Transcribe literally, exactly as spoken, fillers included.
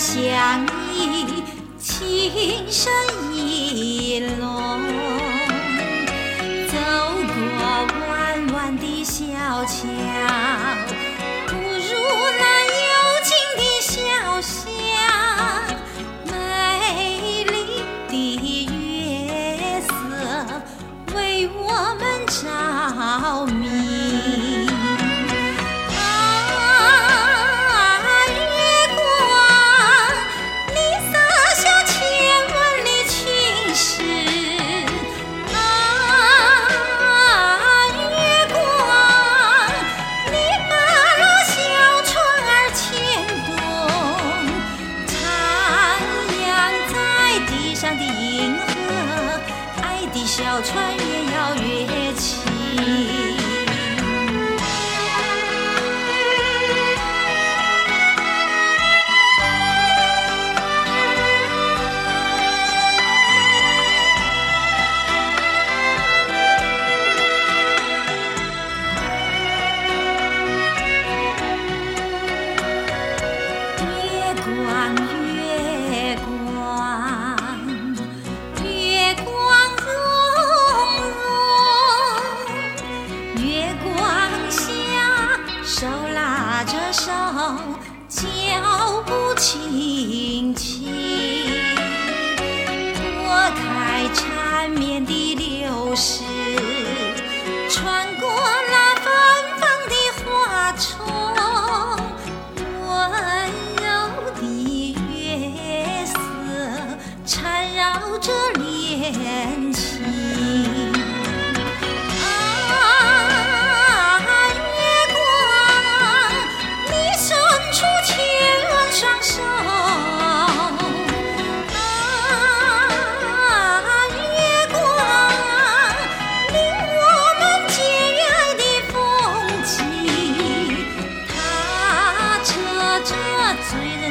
相依，情深意浓。走过弯弯的小桥，不如那幽静的小巷，美丽的月色为我们照明。上的银河，爱的小船越摇越轻。月光，月光。月光融融，月光下手拉着手，脚步轻轻，拨开缠绵的流石，穿过那芬芳的花丛，温柔的月色缠绕着恋情。啊，月光，你伸出千万双手。啊，月光，令我们结爱的风景，它扯着最